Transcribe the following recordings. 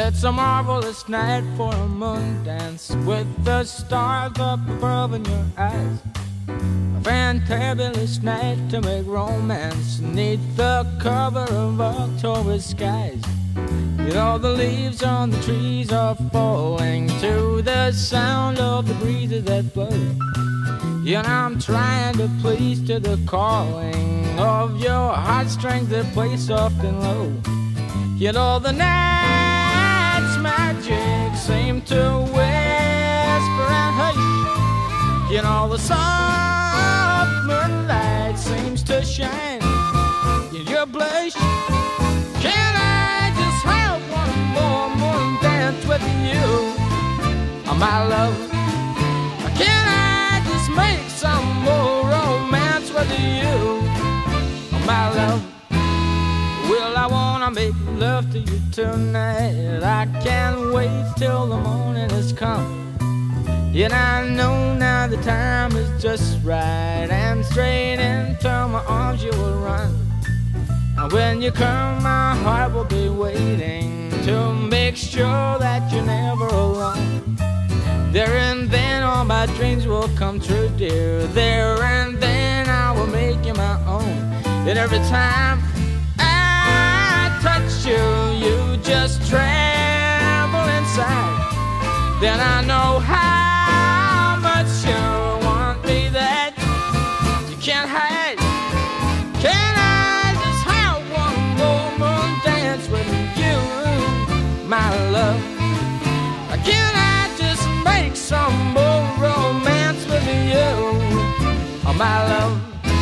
It's a marvelous night for a moon dance with the stars up above in your eyes. A fantabulous night to make romance neath the cover of October skies. You know the leaves on the trees are falling to the sound of the breezes that blow. You know I'm trying to please to the calling of your heartstrings that play soft and low. You know the night's magic seem to whisper and hush. You know the soft moonlight seems to shine in your blush. Can I just have one more moon dance with you, oh, my love? Can I just make some more romance with you, oh, my love? Well, I wanna make love to you tonight. I can't wait till the morning has come. Yet I know now the time is just right, and straight into my arms you will run. And when you come, my heart will be waiting to make sure that you're never alone. There and then all my dreams will come true, dear. There and then I will make you my own. And every time I touch you, you just tremble inside. Then I know how much you want me that you can't hide. Can I just have one more moon dance with you, my love? Can I just make some more romance with you, oh, my love?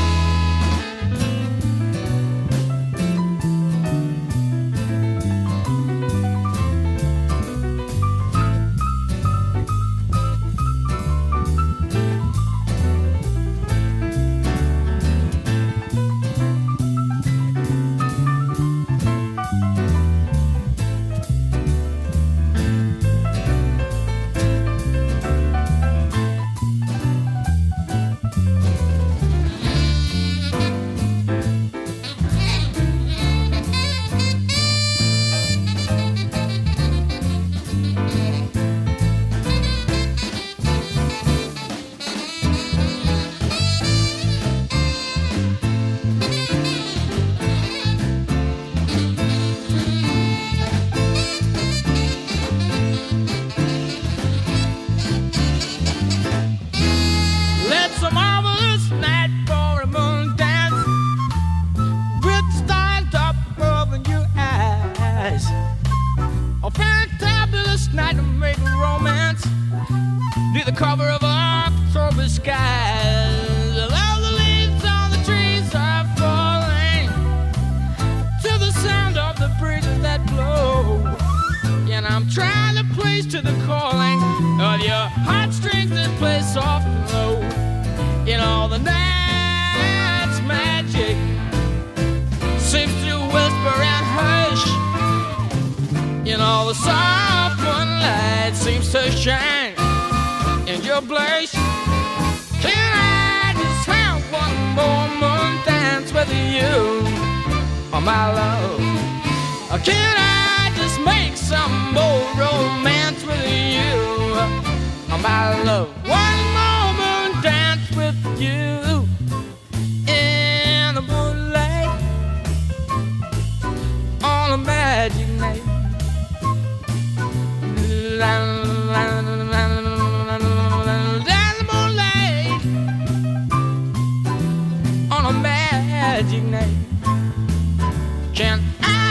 The cover of October skies. All the leaves on the trees are falling to the sound of the breezes that blow. And I'm trying to place to the calling of your heartstrings that play soft and low. In all the night's magic seems to whisper and hush. In all the soft moonlight seems to shine in your blush. Can I just have one more moon dance with you, oh, my love? Or can I just make some more romance with you, oh, my love? One more moon dance with you in the moonlight on a magic night. Magic night. Can I